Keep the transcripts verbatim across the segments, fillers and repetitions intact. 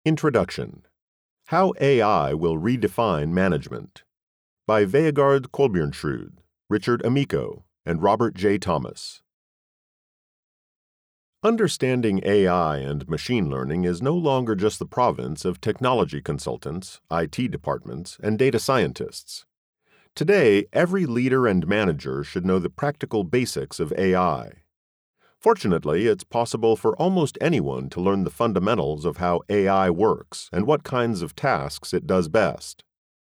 Introduction: How A I Will Redefine Management by Vegard Kolbjørnsrud, Richard Amico, and Robert J. Thomas. Understanding A I and machine learning is no longer just the province of technology consultants, I T departments, and data scientists. Today, every leader and manager should know the practical basics of A I. Fortunately, it's possible for almost anyone to learn the fundamentals of how A I works and what kinds of tasks it does best.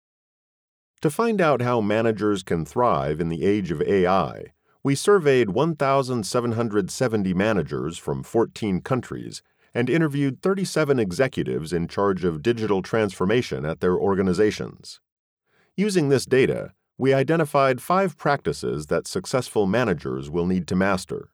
To find out how managers can thrive in the age of A I, we surveyed one thousand seven hundred seventy managers from fourteen countries and interviewed thirty-seven executives in charge of digital transformation at their organizations. Using this data, we identified five practices that successful managers will need to master.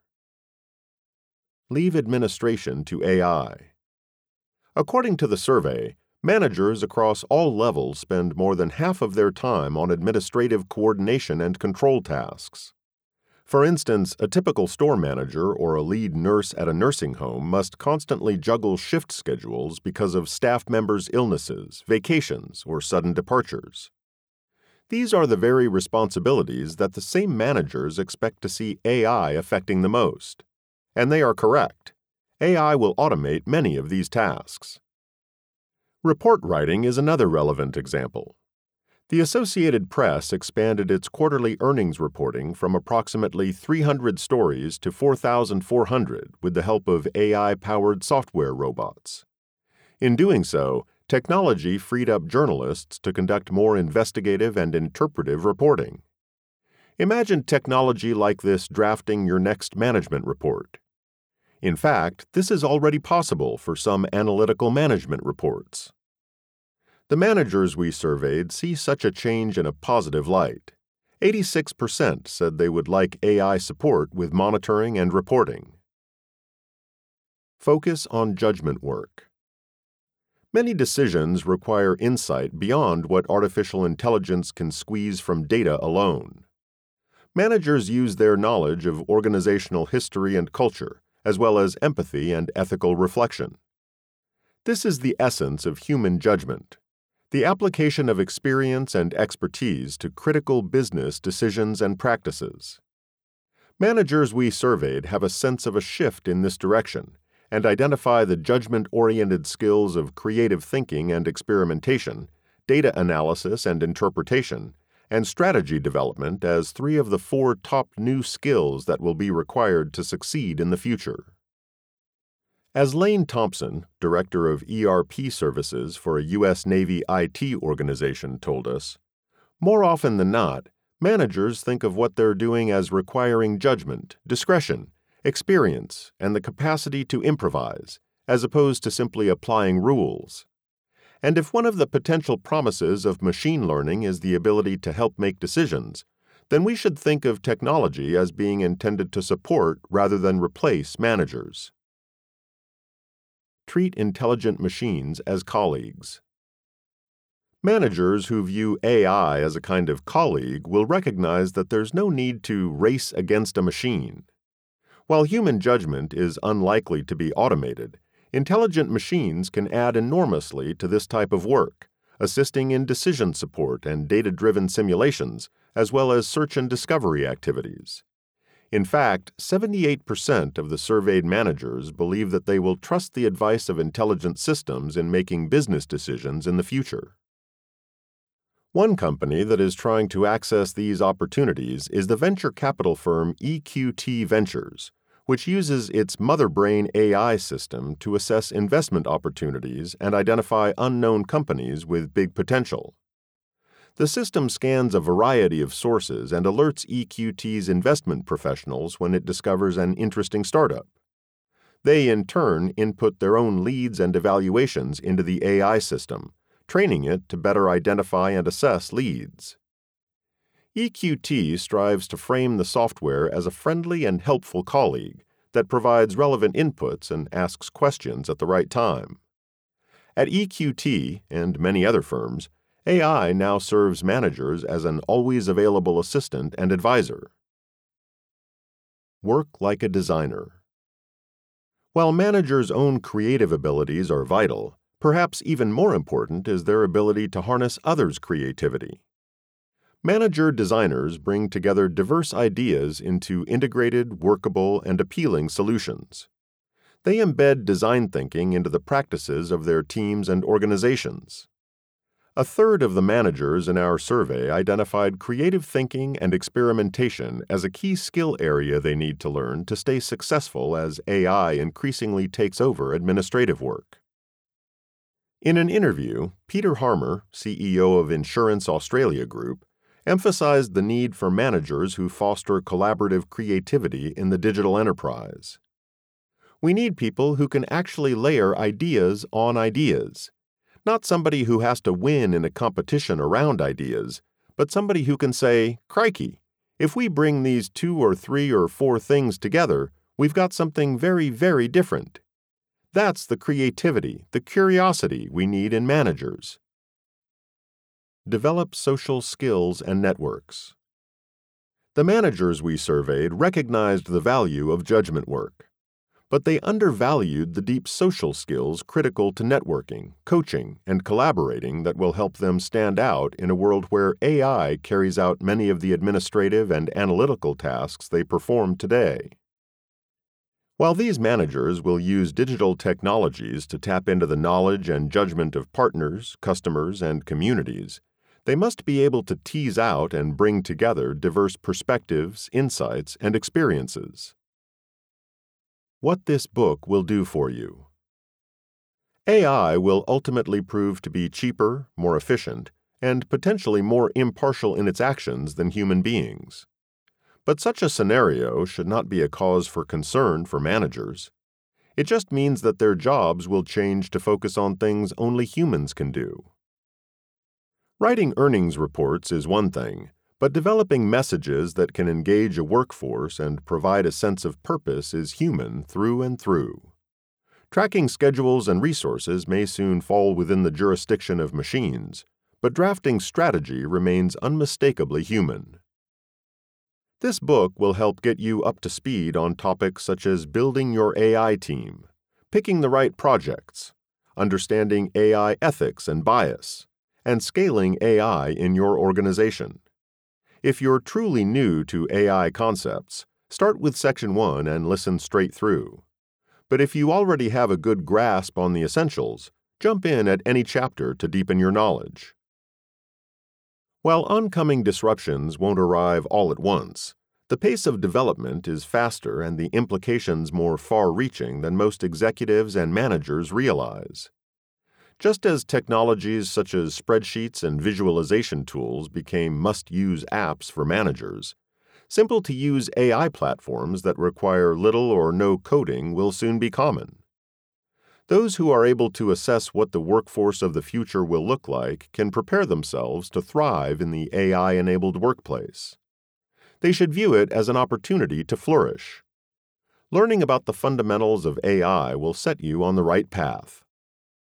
Leave administration to A I. According to the survey, managers across all levels spend more than half of their time on administrative coordination and control tasks. For instance, a typical store manager or a lead nurse at a nursing home must constantly juggle shift schedules because of staff members' illnesses, vacations, or sudden departures. These are the very responsibilities that the same managers expect to see A I affecting the most. And they are correct. A I will automate many of these tasks. Report writing is another relevant example. The Associated Press expanded its quarterly earnings reporting from approximately three hundred stories to four thousand four hundred with the help of A I-powered software robots. In doing so, technology freed up journalists to conduct more investigative and interpretive reporting. Imagine technology like this drafting your next management report. In fact, this is already possible for some analytical management reports. The managers we surveyed see such a change in a positive light. eighty-six percent said they would like A I support with monitoring and reporting. Focus on judgment work. Many decisions require insight beyond what artificial intelligence can squeeze from data alone. Managers use their knowledge of organizational history and culture, as well as empathy and ethical reflection. This is the essence of human judgment, the application of experience and expertise to critical business decisions and practices. Managers we surveyed have a sense of a shift in this direction and identify the judgment-oriented skills of creative thinking and experimentation, data analysis and interpretation, and strategy development as three of the four top new skills that will be required to succeed in the future. As Lane Thompson, Director of E R P Services for a U S Navy I T organization, told us, more often than not, managers think of what they're doing as requiring judgment, discretion, experience, and the capacity to improvise, as opposed to simply applying rules. And if one of the potential promises of machine learning is the ability to help make decisions, then we should think of technology as being intended to support rather than replace managers. Treat intelligent machines as colleagues. Managers who view A I as a kind of colleague will recognize that there's no need to race against a machine. While human judgment is unlikely to be automated, intelligent machines can add enormously to this type of work, assisting in decision support and data-driven simulations, as well as search and discovery activities. In fact, seventy-eight percent of the surveyed managers believe that they will trust the advice of intelligent systems in making business decisions in the future. One company that is trying to access these opportunities is the venture capital firm E Q T Ventures, which uses its MotherBrain A I system to assess investment opportunities and identify unknown companies with big potential. The system scans a variety of sources and alerts E Q T's investment professionals when it discovers an interesting startup. They, in turn, input their own leads and evaluations into the A I system, training it to better identify and assess leads. E Q T strives to frame the software as a friendly and helpful colleague that provides relevant inputs and asks questions at the right time. At E Q T and many other firms, A I now serves managers as an always available assistant and advisor. Work like a designer. While managers' own creative abilities are vital, Perhaps even more important is their ability to harness others' creativity. Manager designers bring together diverse ideas into integrated, workable, and appealing solutions. They embed design thinking into the practices of their teams and organizations. A third of the managers in our survey identified creative thinking and experimentation as a key skill area they need to learn to stay successful as A I increasingly takes over administrative work. In an interview, Peter Harmer, C E O of Insurance Australia Group, emphasized the need for managers who foster collaborative creativity in the digital enterprise. We need people who can actually layer ideas on ideas, not somebody who has to win in a competition around ideas, but somebody who can say, "Crikey, if we bring these two or three or four things together, we've got something very, very different." That's the creativity, the curiosity we need in managers. Develop social skills and networks. The managers we surveyed recognized the value of judgment work, but they undervalued the deep social skills critical to networking, coaching, and collaborating that will help them stand out in a world where A I carries out many of the administrative and analytical tasks they perform today. While these managers will use digital technologies to tap into the knowledge and judgment of partners, customers, and communities, they must be able to tease out and bring together diverse perspectives, insights, and experiences. What this book will do for you. A I will ultimately prove to be cheaper, more efficient, and potentially more impartial in its actions than human beings. But such a scenario should not be a cause for concern for managers. It just means that their jobs will change to focus on things only humans can do. Writing earnings reports is one thing, but developing messages that can engage a workforce and provide a sense of purpose is human through and through. Tracking schedules and resources may soon fall within the jurisdiction of machines, but drafting strategy remains unmistakably human. This book will help get you up to speed on topics such as building your A I team, picking the right projects, understanding A I ethics and bias, and scaling A I in your organization. If you're truly new to A I concepts, start with Section one and listen straight through. But if you already have a good grasp on the essentials, jump in at any chapter to deepen your knowledge. While oncoming disruptions won't arrive all at once, the pace of development is faster and the implications more far-reaching than most executives and managers realize. Just as technologies such as spreadsheets and visualization tools became must-use apps for managers, simple-to-use A I platforms that require little or no coding will soon be common. Those who are able to assess what the workforce of the future will look like can prepare themselves to thrive in the A I-enabled workplace. They should view it as an opportunity to flourish. Learning about the fundamentals of A I will set you on the right path.